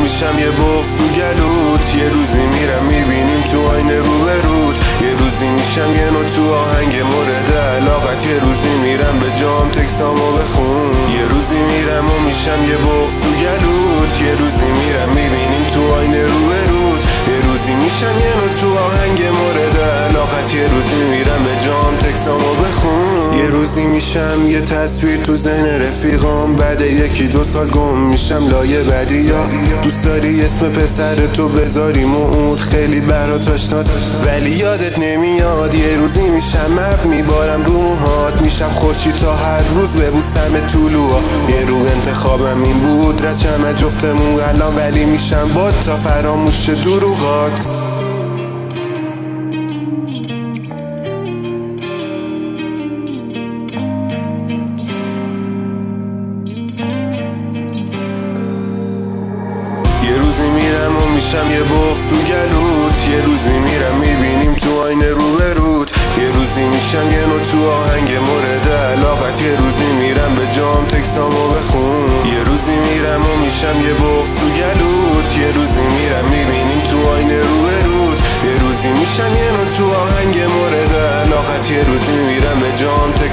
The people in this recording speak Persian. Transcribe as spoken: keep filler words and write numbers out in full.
میشم یه بغض تو گلوت. یه روزی میرم میبینیم تو آینه روبروت. یه روزی میشم یه نوت تو آهنگ مورد علاقت. یه روزی میرم به جام تکستامو بخون. یه روزی میرم و میشم یه بغض تو گلوت. یه روزی میرم میبینیم تو آینه روبروت. یه روزی میشم یه نوت تو آهنگ مورد علاقت. یه روزی میرم به جام تکستامو بخون. یه روزی میشم یه تصویر تو ذهن رفیقام. بعد یکی دو سال گم میشم لایه بعدی. یا دوست داری اسم پسر تو بذاری موعود، خیلی برات آشناست ولی یادت نمیاد. یه روزی میشم مب میبارم رو موهات. میشم خورشید تا هر روز ببوسم طلوعا. یه رو انتخابم این بود رچم جفتمون الان، ولی میشم با تا فراموش دروغات. یه روزی میرم و میشم یه بغض تو گلوت. یه روزی میرم میبینیم تو آینه روبروت. یه روزی میشم یه نوت تو آهنگ مورد علاقت. یه روزی میرم به جام تکستامو بخون. یه روزی میرم و میشم یه بغض تو گلوت. یه روزی میرم میبینیم تو آینه روبروت. یه روزی میشم یه نوت تو آهنگ مورد علاقت. یه روزی میرم به جام